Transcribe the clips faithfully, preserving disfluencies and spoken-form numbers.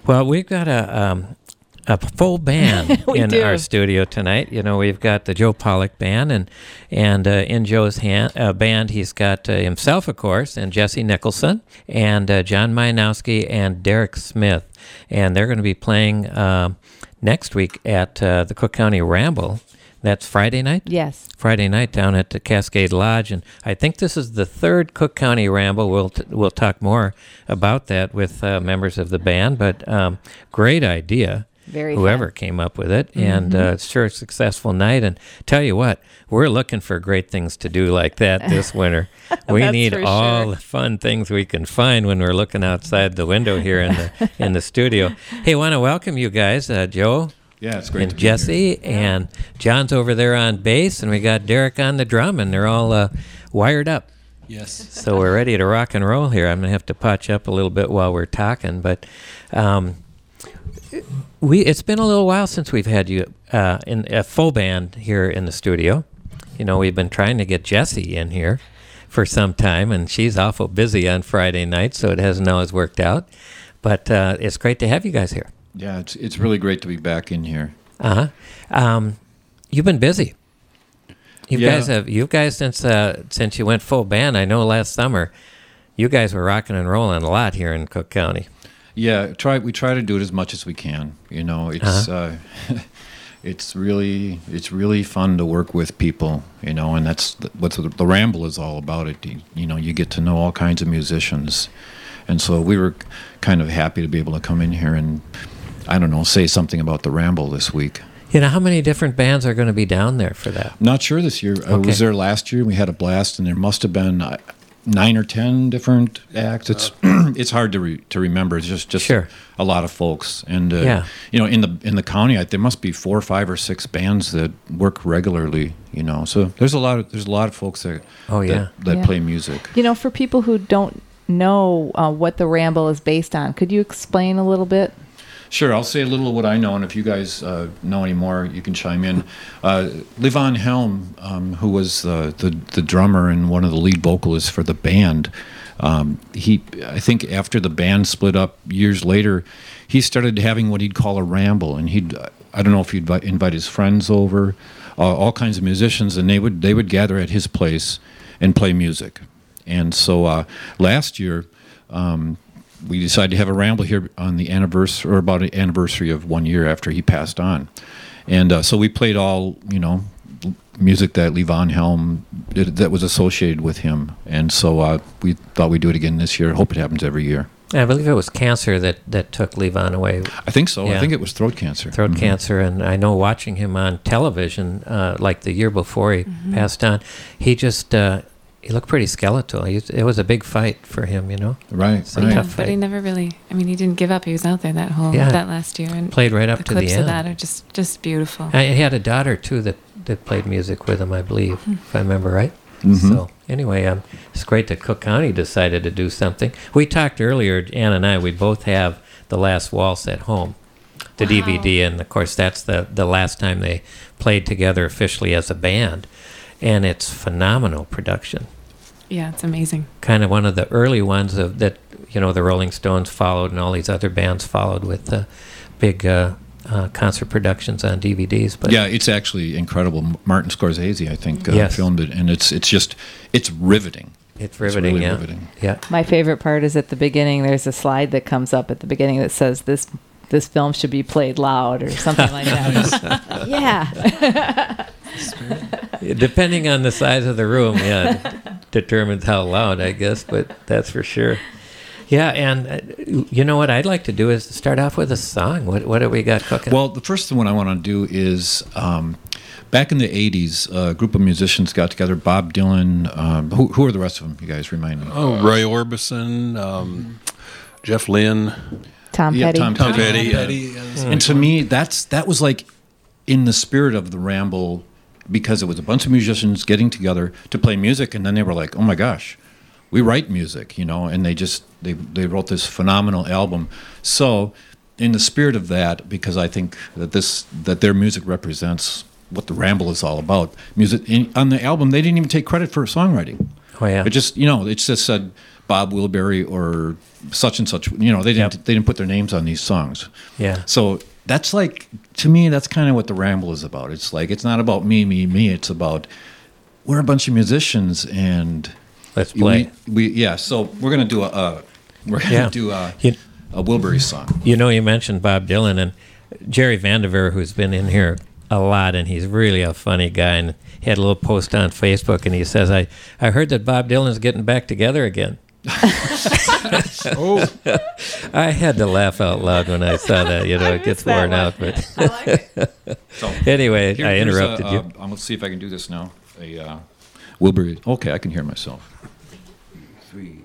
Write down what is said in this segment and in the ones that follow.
Well, we've got a um, a full band in do. our studio tonight. You know, we've got the Joe Pollock Band, and and uh, in Joe's hand, uh, band, he's got uh, himself, of course, and Jesse Nicholson, and uh, John Majanowski, and Derek Smith, and they're going to be playing uh, next week at uh, the Cook County Ramble. That's Friday night? Yes. Friday night down at the Cascade Lodge, and I think this is the third Cook County Ramble. We'll t- we'll talk more about that with uh, members of the band, but um, great idea. Very Whoever fun. came up with it, Mm-hmm. and uh, sure, a successful night. And tell you what, we're looking for great things to do like that this winter. We That's need for all sure. the fun things we can find when we're looking outside the window here in the in the studio. Hey, want to welcome you guys, uh, Joe. Yeah, it's great And to be here. Jesse, and John's over there on bass, and we got Derek on the drum, and they're all uh, wired up. Yes. So we're ready to rock and roll here. I'm going to have to patch up a little bit while we're talking, but um, we it's been a little while since we've had you uh, in a full band here in the studio. You know, we've been trying to get Jessie in here for some time, and she's awful busy on Friday night, so it hasn't always worked out. But uh, it's great to have you guys here. Yeah, it's it's really great to be back in here. Uh-huh. Um, you've been busy. You Yeah. guys have you guys since uh, since you went full band. I know last summer, you guys were rocking and rolling a lot here in Cook County. Yeah, try we try to do it as much as we can. You know, it's uh, it's really it's really fun to work with people. You know, and that's the, what the, the Ramble is all about. It you, you know you get to know all kinds of musicians, and so we were kind of happy to be able to come in here and I don't know say something about the Ramble this week. You know, how many different bands are going to be down there for that? Not sure this year. I Okay. was there last year. We had a blast, and there must have been uh, nine or ten different acts. It's it's hard to re, to remember. It's just just Sure. a lot of folks, and uh, Yeah. you know, in the in the county, I, there must be four, five, or six bands that work regularly. You know, so there's a lot of there's a lot of folks that Oh, yeah. that, that Yeah. play music. You know, for people who don't know uh, what the Ramble is based on, could you explain a little bit? Sure, I'll say a little of what I know, and if you guys uh, know any more, you can chime in. Uh, Levon Helm, um, who was uh, the the drummer and one of the lead vocalists for the band, um, he I think after the band split up years later, he started having what he'd call a ramble, and he'd I don't know if he'd invite, invite his friends over, uh, all kinds of musicians, and they would they would gather at his place and play music. And so uh, last year. Um, we decided to have a ramble here on the anniversary, or about an anniversary of one year after he passed on. And uh, so we played all, you know, music that Levon Helm did, that was associated with him. And so uh, we thought we'd do it again this year. Hope it happens every year. I believe it was cancer that, that took Levon away, I think so. Yeah. I think it was throat cancer. throat Mhm. cancer, and I know watching him on television, uh, like the year before he passed on, he just uh, he looked pretty skeletal. He, it was a big fight for him, you know. Right, It's a right. tough But he fight. never really, I mean, he didn't give up. He was out there that whole, Yeah. that last year. And Played right up the to the clips end. of that are just, just beautiful. I, he had a daughter too that, that played music with him, I believe, if I remember right. Mhm. So anyway, um, it's great that Cook County decided to do something. We talked earlier, Ann and I. We both have The Last Waltz at home, the D V D, and of course that's the the last time they played together officially as a band, and it's phenomenal production. Yeah, it's amazing. Kind of one of the early ones of that, you know, the Rolling Stones followed and all these other bands followed with the big uh, uh, concert productions on D V Ds. But Yeah, it's actually incredible. Martin Scorsese, I think, uh, Yes. filmed it, and it's it's just it's riveting. it's riveting, really yeah. riveting. Yeah. My favorite part is at the beginning. There's a slide that comes up at the beginning that says this this film should be played loud or something like that. Yeah. Depending on the size of the room, yeah, determines how loud, I guess, but that's for sure. Yeah, and uh, you know what I'd like to do is start off with a song. What what do we got cooking? Well, the first one I want to do is um, back in the eighties, a group of musicians got together. Bob Dylan. Um, who, who are the rest of them? You guys remind me. Oh, Roy Orbison, um, Jeff Lynne, Tom Yeah, Petty. Tom Tom Petty. Petty. Yeah. yes. And to me, that's that was like in the spirit of the Ramble, because it was a bunch of musicians getting together to play music, and then they were like, "Oh my gosh, we write music," you know, and they just they they wrote this phenomenal album. So, in the spirit of that, because I think that this that their music represents what the Ramble is all about. Music in, on the album, they didn't even take credit for songwriting. oh yeah, It just, you know, it's just said Bob Wilbury or such and such. You know, they didn't Yep. they didn't put their names on these songs. Yeah. So that's like, to me, that's kind of what the Ramble is about. It's like, it's not about me, me, me. It's about, we're a bunch of musicians and Let's play. We, we yeah. So we're gonna do a, uh, we're gonna Yeah. do a, You- a Wilbury song. You know, you mentioned Bob Dylan and Jerry Vandiver, who's been in here a lot, and he's really a funny guy. And he had a little post on Facebook, and he says, "I I heard that Bob Dylan's getting back together again." Oh, I had to laugh out loud when I saw that. You know, I it gets missed that worn one. out, but I like it. So anyway, here- I here's interrupted a, you. Uh, I'm gonna see if I can do this now. A uh, Wilbury. Okay, I can hear myself. Three.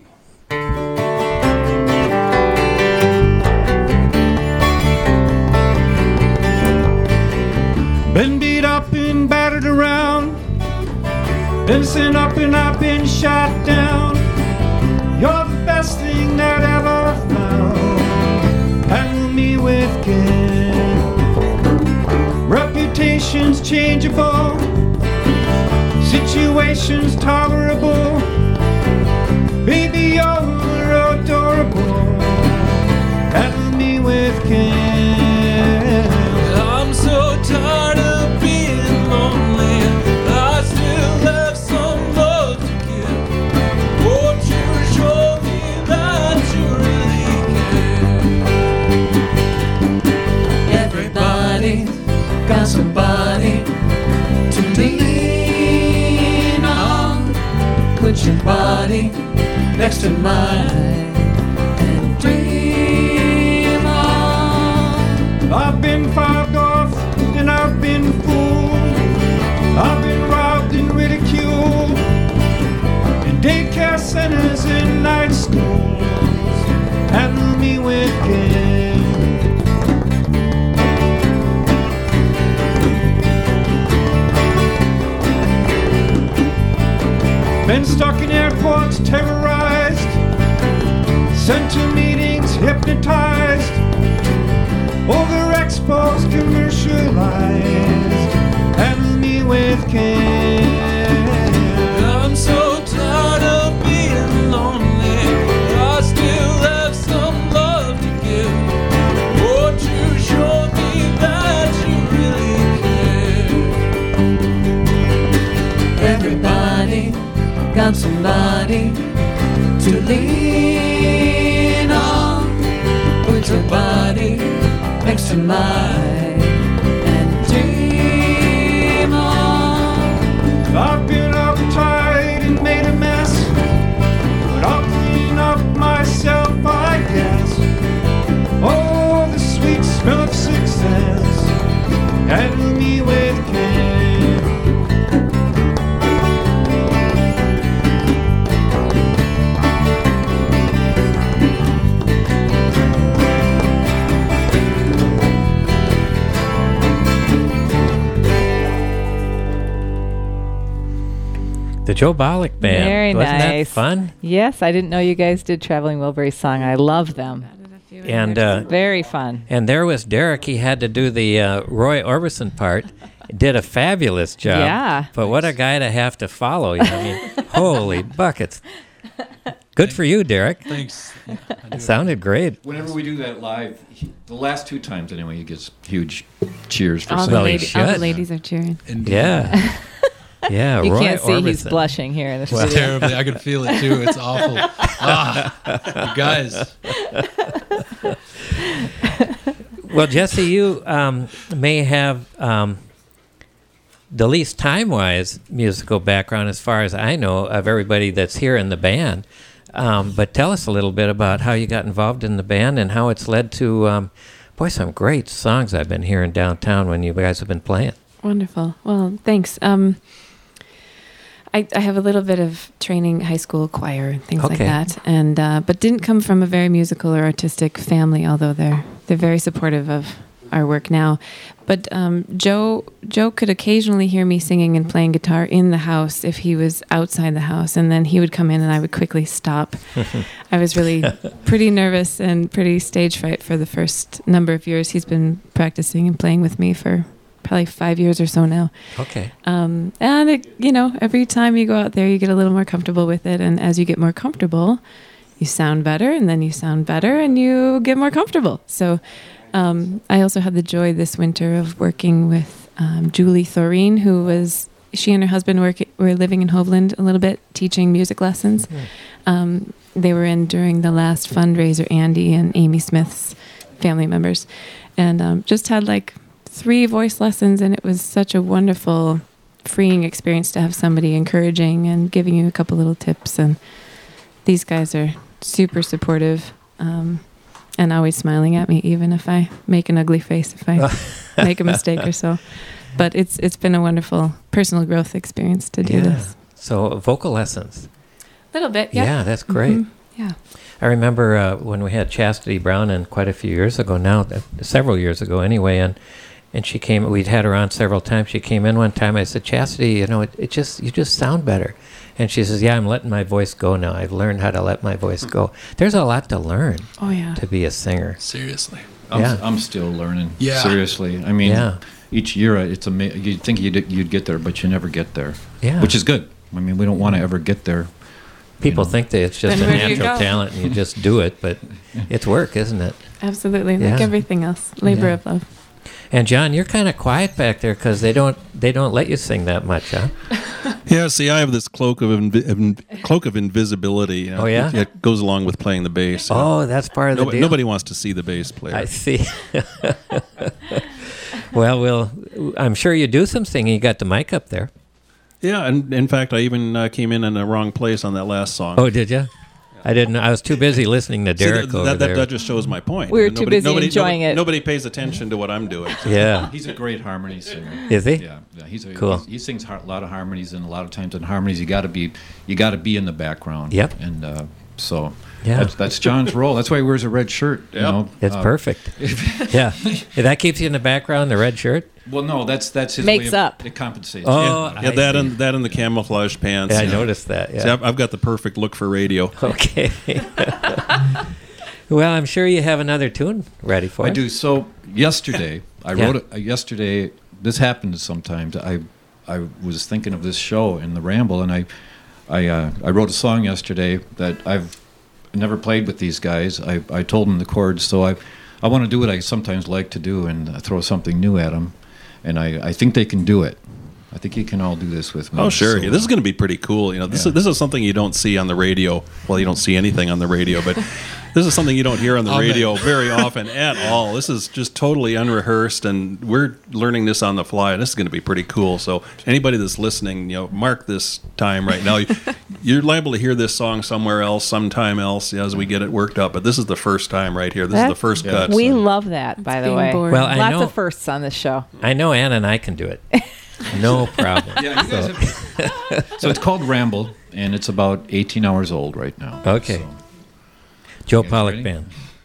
Been beat up and battered around. Been sent up and I've been shot down. You're the best thing that ever found. Handle me with care. Reputation's changeable. Situation's tolerable. Baby, you're adorable. Handle me with care. I'm so tired of being lonely. I still have some love to give. Won't you show me that you really care? Everybody's got somebody to lean on. Put your body next to mine and dream on. I've been fobbed off and I've been fooled. I've been robbed and ridiculed in daycare centers and night schools. Handle me with care. Been stuck in airports, terrorized, sent to meetings, hypnotized, overexposed, commercialized. Handle me with care. I'm so tired of being lonely. I still have some love to give. Won't you show me that you really care? Everybody got somebody to lean on. Put your body next to mine and dream on. I've been uptight and made a mess, but I'll clean up myself, I guess. Oh, the sweet smell of success. Handle me with care. The Joe Bollock Band. Very Wasn't nice. that fun? Yes, I didn't know you guys did Traveling Wilbury song. I love them. And uh, Very fun. and there was Derek. He had to do the uh, Roy Orbison part. Did a fabulous job. Yeah. But what a guy to have to follow. You know, I mean, holy buckets. Good for you, Derek. thanks. It sounded great. Whenever we do that live, he, the last two times anyway, he gets huge cheers for All the, Well, singing. he lady, all the should. ladies are cheering. Indeed. Yeah. Yeah, You Roy can't see he's Orbison. blushing here in the Well, studio. Terribly. I could feel it too. It's awful. Ah, you guys. Well, Jesse, you um, may have um, the least time-wise musical background, as far as I know, of everybody that's here in the band. Um, but tell us a little bit about how you got involved in the band and how it's led to, um, boy, some great songs I've been hearing downtown when you guys have been playing. Wonderful. Well, thanks. Um, I, I have a little bit of training, high school choir and things like Okay. that, and uh, but didn't come from a very musical or artistic family. Although they're they're very supportive of our work now. But um, Joe Joe could occasionally hear me singing and playing guitar in the house if he was outside the house, and then he would come in and I would quickly stop. I was really pretty nervous and pretty stage fright for the first number of years he's been practicing and playing with me for probably five years or so now. Okay. Um, and, it, you know, every time you go out there, you get a little more comfortable with it. And as you get more comfortable, you sound better, and then you sound better, and you get more comfortable. So um, I also had the joy this winter of working with um, Julie Thoreen, who was, she and her husband work, were living in Hovland a little bit, teaching music lessons. Mm. Um, they were in during the last fundraiser, Andy and Amy Smith's family members, and um, just had like three voice lessons, and it was such a wonderful, freeing experience to have somebody encouraging and giving you a couple little tips. And these guys are super supportive, um, and always smiling at me, even if I make an ugly face, if I make a mistake or so. But it's it's been a wonderful personal growth experience to do Yeah. this. So vocal lessons. A little bit, Yeah, yeah. that's great. Mhm. Yeah. I remember uh, when we had Chastity Brown in quite a few years ago now, uh, several years ago anyway, and and she came, we'd had her on several times. She came in one time, I said, Chastity, you know, it, it just, you just sound better. And she says, yeah, I'm letting my voice go now. I've learned how to let my voice go. There's a lot to learn Oh, yeah. to be a singer. Seriously. I'm, Yeah. I'm still learning. Yeah. Seriously. I mean, Yeah. each year uh, it's ama- you'd think you'd, you'd get there, but you never get there. Yeah. Which is good. I mean, we don't want to ever get there. People know. think that it's just Then a where do you natural go? talent and you just do it, but it's work, isn't it? Absolutely. Like Yeah. everything else. Labor Yeah. of love. And John, you're kind of quiet back there because they don't they don't let you sing that much, huh? Yeah, see, I have this cloak of invi- inv- cloak of invisibility. You know, Oh, yeah? it, it goes along with playing the bass. you know. Oh, that's part of the Nobo- deal. nobody wants to see the bass player. I see. Well, we'll. I'm sure you do some singing. You got the mic up there. yeah, and in fact, I even uh, came in in the wrong place on that last song. Oh, did you? I didn't. I was too busy listening to See, Derek that, over that, that, there. that just shows my point. We were Nobody- too busy nobody, enjoying nobody, it. Nobody pays attention to what I'm doing. Yeah. He's a great harmony singer. Is he? Yeah, yeah, he's a, Cool. he's- he sings har- a lot of harmonies, and a lot of times in harmonies you got to be you got to be in the background. Yep. And uh, so Yeah. that's, that's John's role. That's why he wears a red shirt. You Yep. know? It's Uh, perfect. Yeah. If that keeps you in the background, the red shirt. Well, no, that's that's his Makes way of, up. It compensates. Oh, yeah, yeah I that see. and that and the camouflage pants. Yeah, I you know. noticed that. Yeah. See, I've, I've got the perfect look for radio. Okay. Well, I'm sure you have another tune ready for I us. do. So yesterday, I Yeah. wrote it. Uh, yesterday, this happens sometimes. I I was thinking of this show in the Ramble, and I I uh, I wrote a song yesterday that I've never played with these guys. I I told them the chords, so I I want to do what I sometimes like to do and uh, throw something new at them, and I I think they can do it. I think you can all do this with me. Oh, sure. So, Yeah, this is going to be pretty cool. You know, this Yeah. is this is something you don't see on the radio. Well, you don't see anything on the radio, but this is something you don't hear on the I'll bet. radio very often at all. This is just totally unrehearsed, and we're learning this on the fly. This is going to be pretty cool. So, anybody that's listening, you know, mark this time right now. You're liable to hear this song somewhere else, sometime else, as we get it worked up. But this is the first time right here. This is That- the first Yeah. cut. We so- love that, by the being way. bored. Well, I Lots know. of firsts on this show. I know Ann and I can do it. No problem. Yeah, you guys have, so it's called Ramble, and it's about eighteen hours old right now. Okay. So. Joe guys Pollock ready? Band.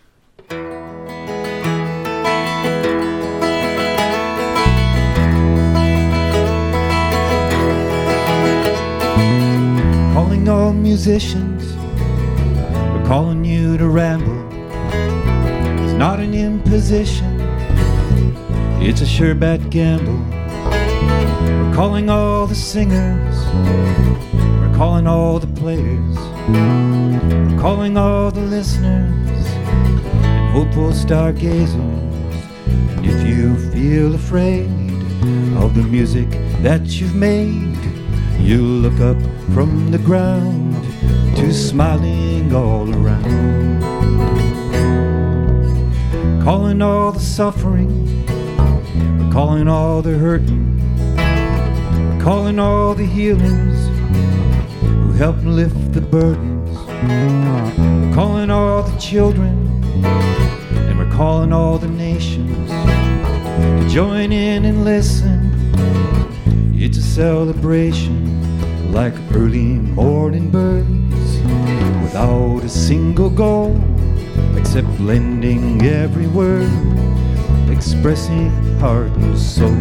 Calling all musicians, we're calling you to ramble. It's not an imposition, it's a sure bet gamble. We're calling all the singers, we're calling all the players, we're calling all the listeners and hopeful stargazers. And if you feel afraid of the music that you've made, you look up from the ground to smiling all around. Calling all the suffering, we're calling all the hurting, we're calling all the healers who help lift the burdens. We're calling all the children, and we're calling all the nations to join in and listen. It's a celebration like early morning birds, without a single goal except blending every word, expressing heart and soul.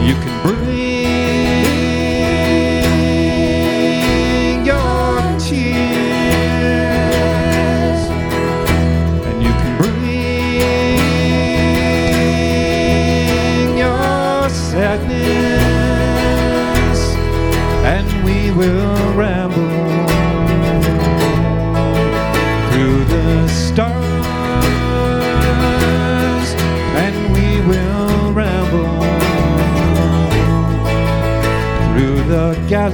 You can bring your tears, and you can bring your sadness, and we will ramble through the stars, and we will ramble through the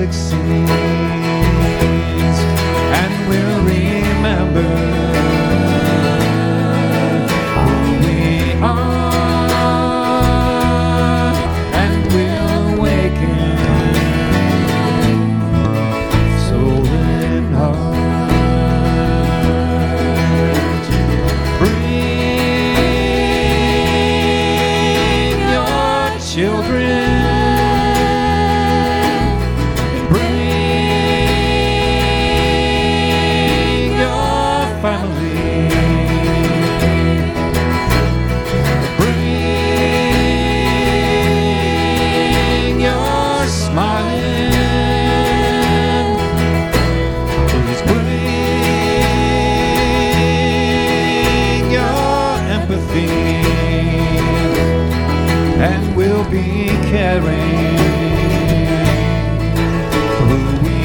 galaxies, and we'll remember who we are, and we'll awaken soul and heart. Bring your children, and bring your family. Bring your smiling. Please bring your empathy, and we'll be caring for who we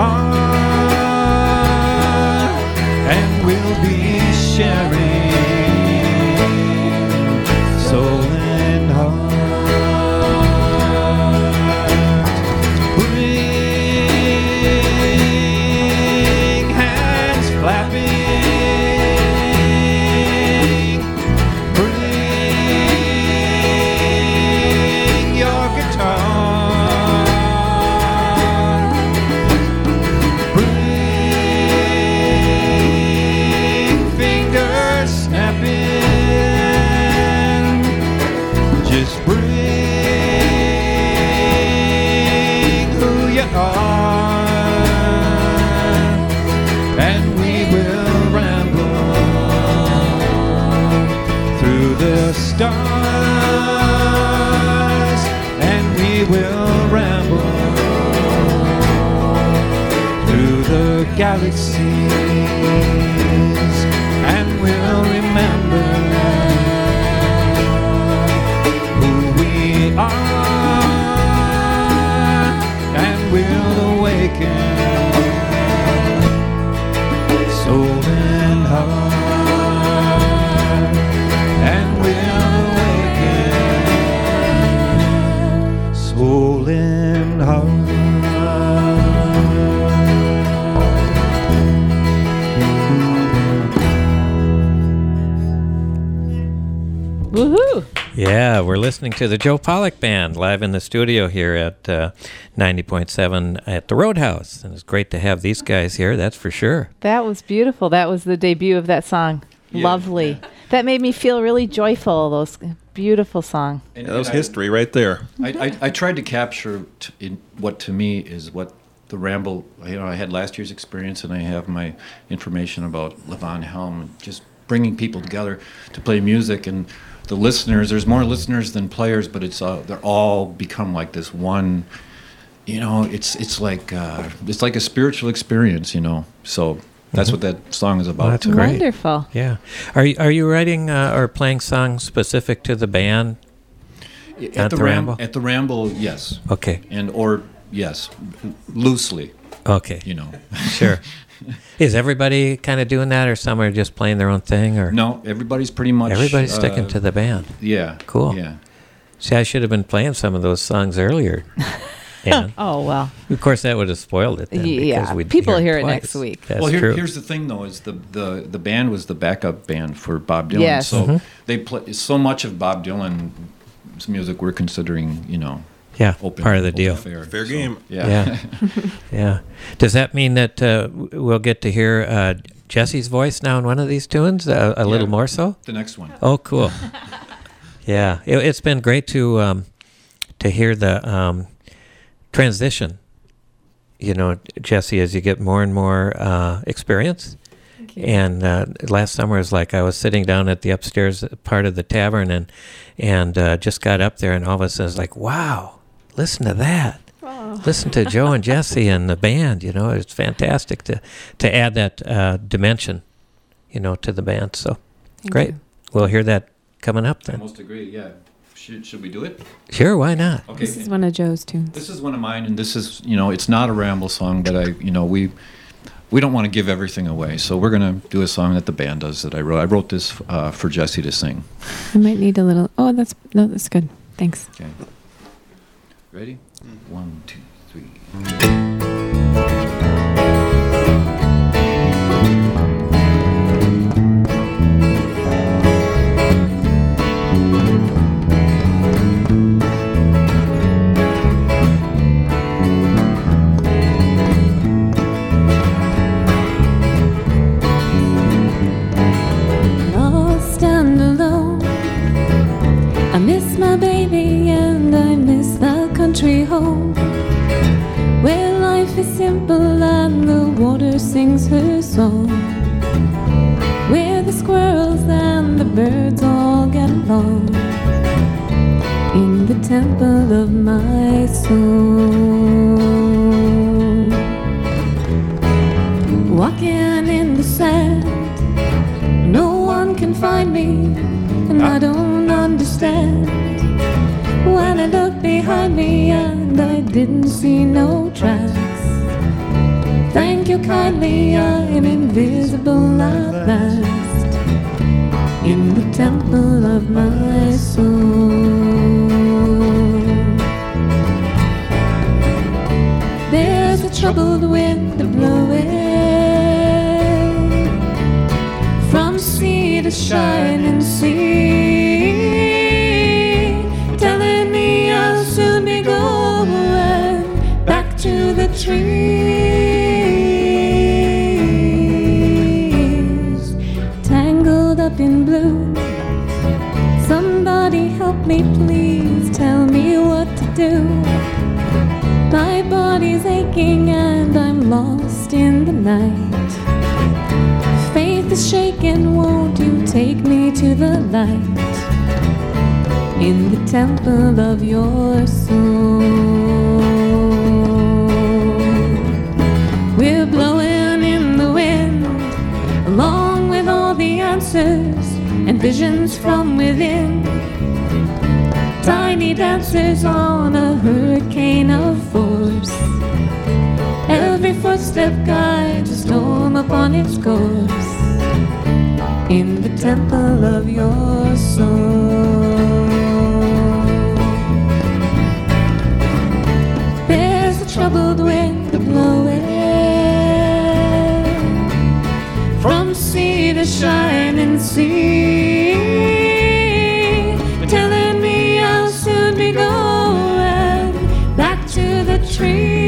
are, and we'll be sharing soul and heart. Bring hands flapping, bring your guitar, bring fingers snapping, just bring who you are, and we will ramble through the stars, and we will ramble through the galaxies, and we'll remember who we are, and we'll awaken soul and heart, and we'll awaken soul and heart. Woohoo! Yeah, we're listening to the Joe Pollock Band live in the studio here at uh, ninety point seven at the Roadhouse. And it's great to have these guys here, that's for sure. That was beautiful. That was the debut of that song. Yeah. Lovely. That made me feel really joyful. Those beautiful song. And, Yeah, that was and I- history right there. I, I, I tried to capture t- in what to me is what the Ramble, you know, I had last year's experience, and I have my information about Levon Helm, and just bringing people together to play music, and the listeners, there's more listeners than players, but it's uh, they're all become like this one, you know, it's it's like uh, it's like a spiritual experience, you know, so that's what that song is about. Well, that's too. great. Wonderful. Yeah. Are you, are you writing uh, or playing songs specific to the band? At, At the, the Ram- Ramble? At the Ramble, yes, Okay. and or yes, loosely, Okay. you know. Sure. Is everybody kind of doing that, or some are just playing their own thing, or No, everybody's pretty much. everybody's sticking uh, to the band? Yeah. Cool. Yeah. See, I should have been playing some of those songs earlier. And Oh, well. of course, that would have spoiled it. Then Yeah, because we'd people hear hear it twice. next week. That's well, here, true. here's the thing, though: is the, the the band was the backup band for Bob Dylan. Yes. So Mhm. they play so much of Bob Dylan's music. We're considering, you know, yeah, open part of the open deal. Fair, Fair So, game. Yeah. Yeah. Yeah. Does that mean that uh, w- we'll get to hear uh, Jesse's voice now in one of these tunes? Uh, a little Yeah. more so? The next one. Oh, cool. Yeah. It, it's been great to um, to hear the um, transition, you know, Jesse, as you get more and more uh, experience. And uh, last summer was like I was sitting down at the upstairs part of the tavern and and uh, just got up there, and all of a sudden it's like, wow, listen to that. Listen to Joe and Jesse and the band. You know, it's fantastic to to add that uh, dimension, you know, to the band. So Thank great. you. We'll hear that coming up I then. most agree. Yeah. Should, should we do it? Sure, why not? Okay. This is one of Joe's tunes. This is one of mine, and this is, you know, it's not a ramble song, but I, you know, we we don't want to give everything away, so we're gonna do a song that the band does that I wrote. I wrote this uh, for Jesse to sing. I might need a little. Oh, that's no, that's good. Thanks. Okay. Ready? One, two, three. Lost and alone, I miss my baby and I miss the country home where life is simple and the water sings her song, where the squirrels and the birds all get along in the temple of my soul. Walking in the sand, no one can find me, and I don't understand. When I look behind me and I didn't see no tracks, thank you kindly, I'm invisible at last in the temple of my soul. There's a troubled wind blowing from sea to shining sea, telling me I'll soon be going back to the trees. Tangled up in blue, somebody help me please, tell me what to do. My body's aching and I'm lost in the night. Faith is shaken, won't you take me to the light in the temple of your soul? We're blowing in the wind, along with all the answers and visions from within. Tiny dancers on a hurricane of force. Every footstep guides a storm upon its course in the temple of your soul. There's a troubled wind blowing from sea to shining sea, telling me I'll soon be going back to the trees.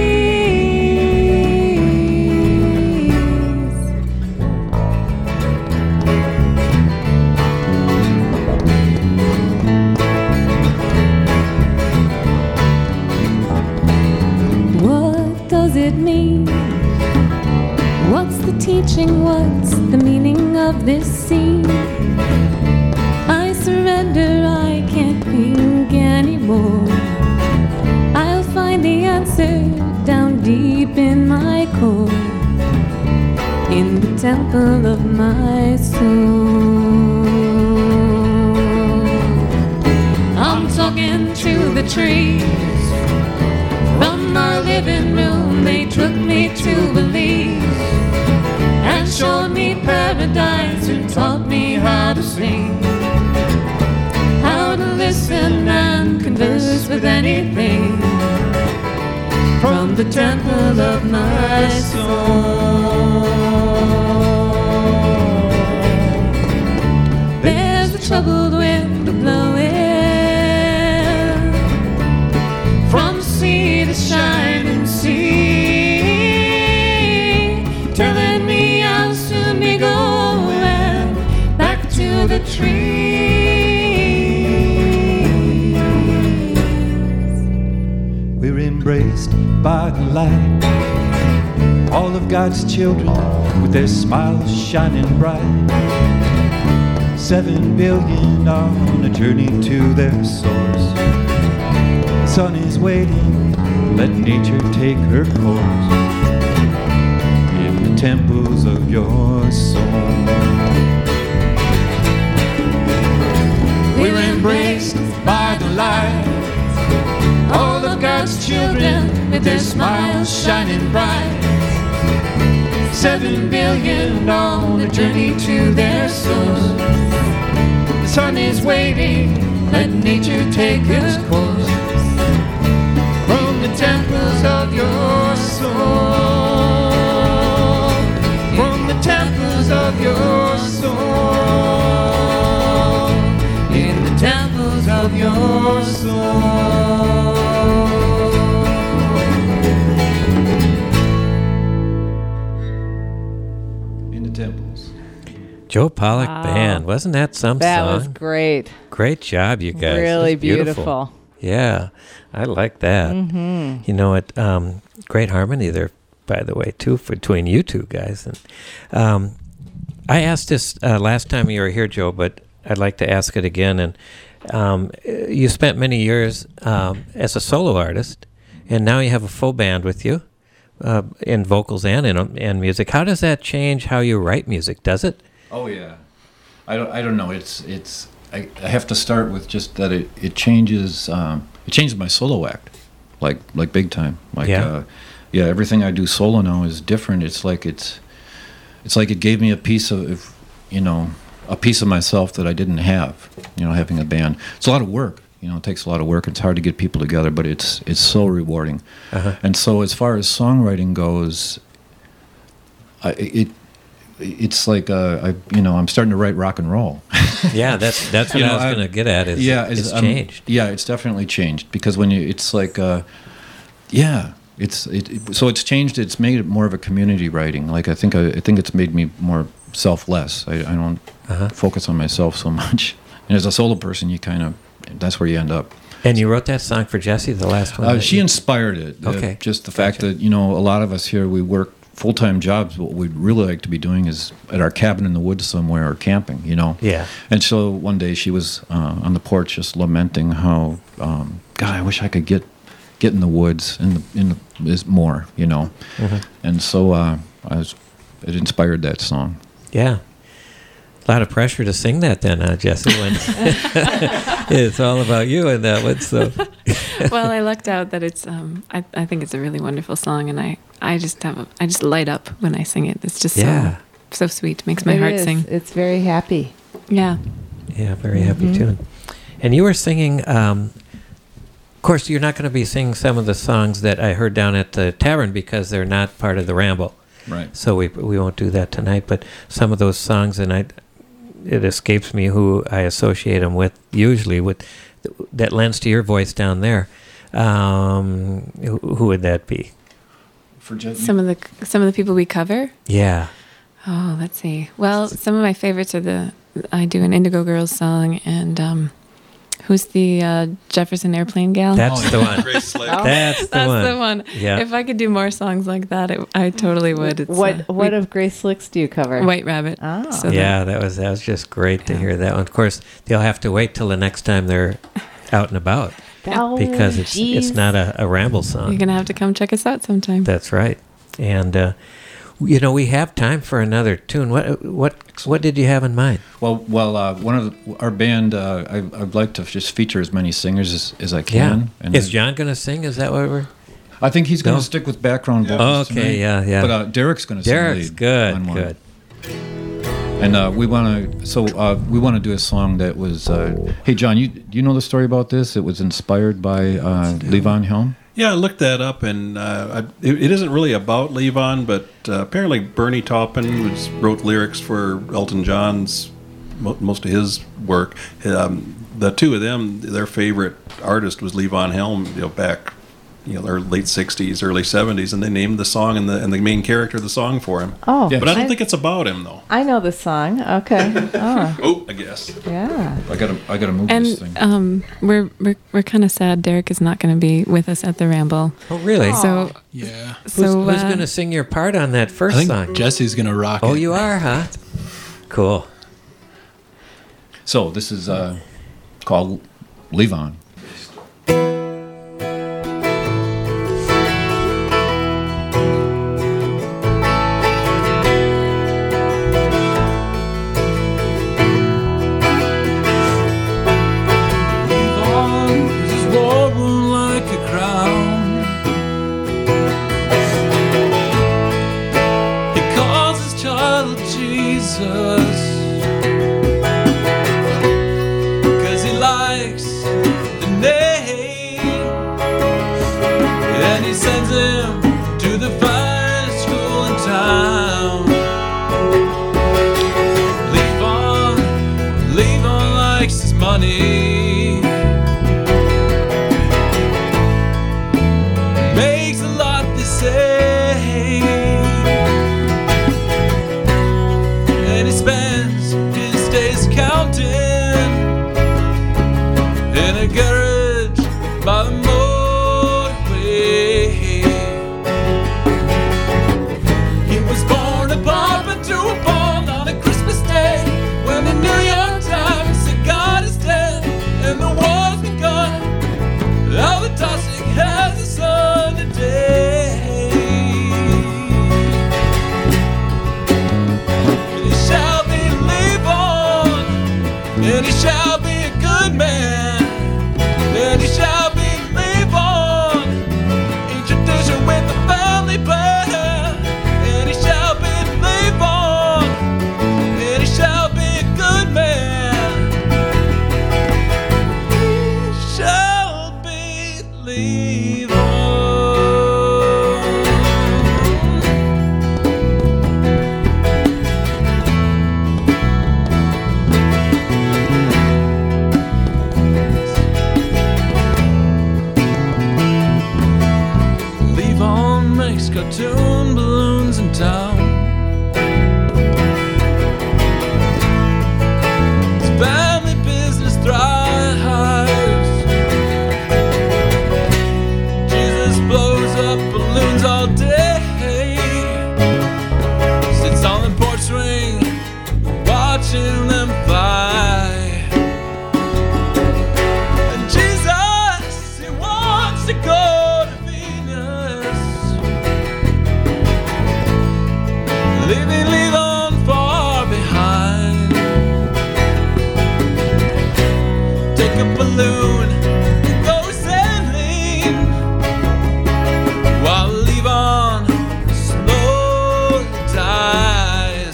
What does it mean? What's the teaching? What's the meaning of this scene? I surrender, I can't think anymore. I'll find the answer down deep in my core, in the temple of my soul. I'm talking to the trees from my living room. They took me to believe and showed me paradise and taught me how to sing, how to listen and converse with anything from the temple of my soul. There's a troubled wind blowing from sea to shining sea, telling me I'll soon be going back to the trees. We're embraced by the light, all of God's children with their smiles shining bright. Seven billion on a journey to their source. sun is waiting, let nature take her course in the temples of your soul. We're embraced by the light, all of God's children with their smiles shining bright. Seven billion on a journey to their source. The sun is waiting, let nature take its course from the temples of your soul, from the temples of your soul, in the temples of your soul. In the temples. Joe Pollock Wow. Band. Wasn't that some That song? was great. Great job, you guys. Really That's beautiful. beautiful. Yeah, I like that. Mm-hmm. You know what? Um, great harmony there, by the way, too, between you two guys. And um, I asked this uh, last time you were here, Joe, but I'd like to ask it again. And um, you spent many years um, as a solo artist, and now you have a full band with you uh, in vocals and in, in music. How does that change how you write music? Does it? Oh yeah, I don't. I don't know. It's it's. I, I have to start with just that it it changes. Um, it changes my solo act, like like big time. Like Yeah. uh, yeah. Everything I do solo now is different. It's like it's it's like it gave me a piece of, if, you know, a piece of myself that I didn't have. You know, having a band. It's a lot of work. You know, it takes a lot of work. It's hard to get people together, but it's it's so rewarding. Uh-huh. And so as far as songwriting goes, I, it. It's like uh, I, you know, I'm starting to write rock and roll. Yeah, that's that's what You I know, was I- going to get at. Is yeah, it's um, changed. Yeah, it's definitely changed because when you, it's like, uh, yeah, it's it, it. So it's changed. It's made it more of a community writing. Like I think I, I think it's made me more selfless. I, I don't Uh-huh. focus on myself so much. And as a solo person, you kind of that's where you end up. And you wrote that song for Jessie, the last one? Uh, that she you- inspired it. Uh, Okay. just the fact Gotcha. that, you know, a lot of us here, we work full-time jobs. What we'd really like to be doing is at our cabin in the woods somewhere or camping, you know. Yeah. And so one day she was uh, on the porch just lamenting how, um, God, I wish I could get get in the woods in the in the is more, you know. Mhm. And so uh, I was, it inspired that song. Yeah. A lot of pressure to sing that then, huh, Jessie? When it's all about you in that one. So, Well, I lucked out that it's. Um, I, I think it's a really wonderful song, and I, I just have. A, I just light up when I sing it. It's just Yeah. so, so sweet. Makes my It heart is. sing. It's very happy. Yeah. yeah, very happy Mhm. tune. And you were singing. Um, of course, you're not going to be singing some of the songs that I heard down at the tavern because they're not part of the Ramble. Right. So we we won't do that tonight. But some of those songs, and I, it escapes me who I associate them with. Usually, with that lends to your voice down there. Um, who, who would that be? For Jen- Some of the some of the people we cover. Yeah. Oh, let's see. Well, some of my favorites are the I do an Indigo Girls song, and um, who's the uh, Jefferson Airplane gal? That's the one. Grace Slick. Oh. That's the That's one. the one. Yeah. If I could do more songs like that, it, I totally would. It's, what uh, what we- of Grace Slicks do you cover? White Rabbit. Oh. So Yeah, that was that was just great to Yeah. hear that one. Of course, they'll have to wait till the next time they're out and about Oh, because it's it's geez. not a, a ramble song. You're gonna have to come check us out sometime. That's right. And uh, you know, we have time for another tune. What what what did you have in mind? Well, well, uh, one of the, our band, uh, I, I'd like to just feature as many singers as, as I can. And Is I- John going to sing? Is that what we're? I think he's going to No? stick with background Yeah. vocals. Okay, tonight. yeah, yeah. But uh, Derek's going to sing Derek's lead good, on one. good. And uh, we want to, so uh, we want to do a song that was. Uh, hey, John, you do you know the story about this? It was inspired by uh, Levon Helm. Yeah, I looked that up, and uh, I, it, it isn't really about Levon, but uh, apparently Bernie Taupin was, wrote lyrics for Elton John's mo- most of his work. Um, the two of them, their favorite artist was Levon Helm, you know, back you know, their late sixties, early seventies, and they named the song and the and the main character of the song for him. Oh, Yeah. But I don't I- think it's about him, though. I know the song. Okay. Oh, Oh, I guess. yeah. I gotta, I gotta move this And thing. um, we're we're we're kind of sad. Derek is not going to be with us at the Ramble. Oh, really? So Yeah. Who's, so who's uh, going to sing your part on that I first think song? Jesse's going to rock Oh, it. you are, huh? Cool. So this is uh, called Levon. takes the name, and he sends him to the finest school in town. Levon, Levon likes his money, makes a lot, they say, and he spends his days counting in a garage by the motorway. He was born a pauper to a pawn on a Christmas day, when the New York Times said God is dead and the war's begun. All the toxic has the sun today, and he shall be Levon, and he shall be a good man, and he shall be Levon, in tradition with the family plan, and he shall be Levon, and he shall be a good man, he shall be Levon. Levon makes cartoon balloons in town. His family business thrives. Jesus blows up balloons all day, sits on the porch swing watching them fly. And Jesus, he wants to go to Venus, leaving Levon far behind. Take a balloon and go sailing, while Levon slowly dies.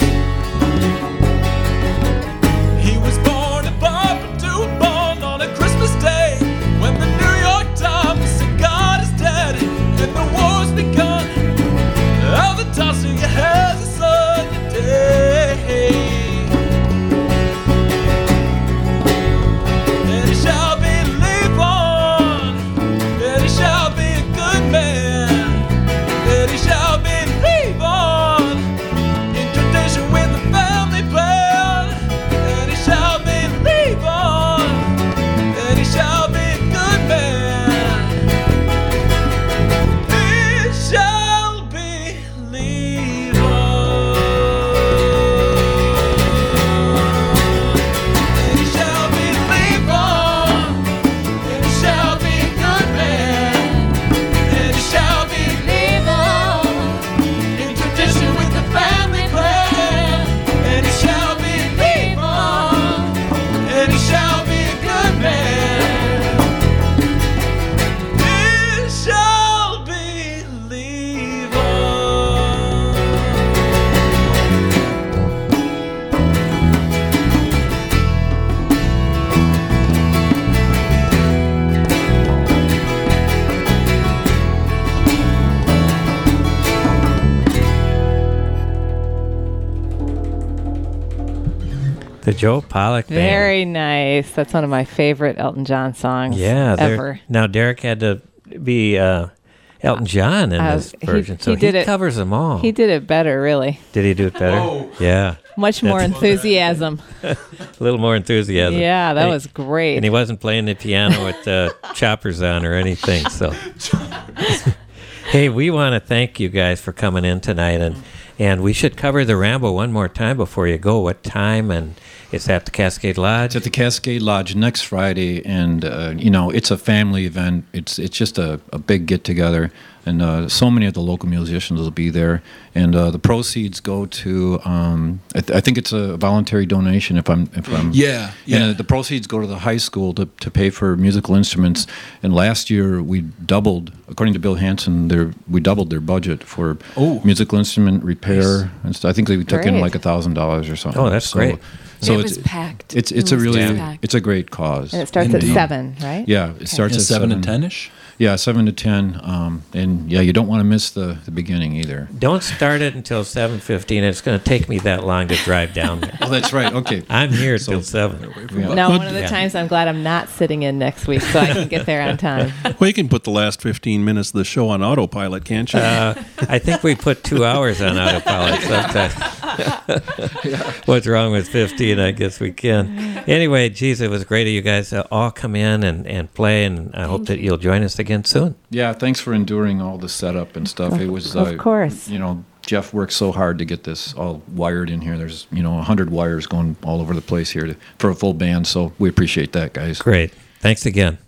He was born a pauper to a pawn on a Christmas day, when the New York Times said God is dead and the war's begun. All the tossing has a sun today, and he shall be Levon, and he shall be a good man, and he shall be Levon, in tradition with the family plan, and he shall be Levon, and he shall be a good man, he shall be Levon, and he shall be Levon, and he shall be a good man, and he shall be Levon, in tradition with the family plan, and he shall be Levon, and he shall be a good man, he shall be Levon. The Joe Pollock Band. Very nice. That's one of my favorite Elton John songs Yeah, they're- ever. Now Derek had to be uh, Elton John in Uh, this he- version, he so he, did it- covers them all. He did it better, really. Did he do it better? Whoa. Yeah, Much more That's- enthusiasm. a little more enthusiasm. Yeah, that And he- was great. And he wasn't playing the piano with uh, choppers on or anything. So, hey, we want to thank you guys for coming in tonight, and and we should cover the Rambo one more time before you go. What time? And it's at the Cascade Lodge. It's at the Cascade Lodge next Friday, and uh, you know it's a family event. It's it's just a, a big get together, and uh, so many of the local musicians will be there. And uh, the proceeds go to um, I, th- I think it's a voluntary donation. If I'm if I'm Yeah, yeah. And the proceeds go to the high school to, to pay for musical instruments. And last year we doubled, according to Bill Hansen, their we doubled their budget for Oh. musical instrument repair. Nice. And st- I think they took in Great. like a thousand dollars or something. Oh, that's great. So it it's was packed. it's It it's a was really just packed. it's a great cause. And it starts Indeed. at seven, right? Yeah, it starts Yeah, at seven seven and ten-ish? Yeah, seven to ten. Um, and yeah, you don't want to miss the, the beginning either. Don't start it until seven fifteen. It's going to take me that long to drive down there. Oh, that's right. Okay. I'm here till seven. Yeah. Now, one of the Yeah. times I'm glad I'm not sitting in next week so I can get there on time. Well, you can put the last fifteen minutes of the show on autopilot, can't you? Uh, I think we put two hours on autopilot sometimes. What's wrong with fifteen? I guess we can. Anyway, geez, it was great of you guys to all come in and, and play, and I hope that you'll join us again soon. Yeah, thanks for enduring all the setup and stuff. It was, Of uh, course. you know, Jeff worked so hard to get this all wired in here. There's, you know, a hundred wires going all over the place here to, for a full band. So we appreciate that, guys. Great. Thanks again.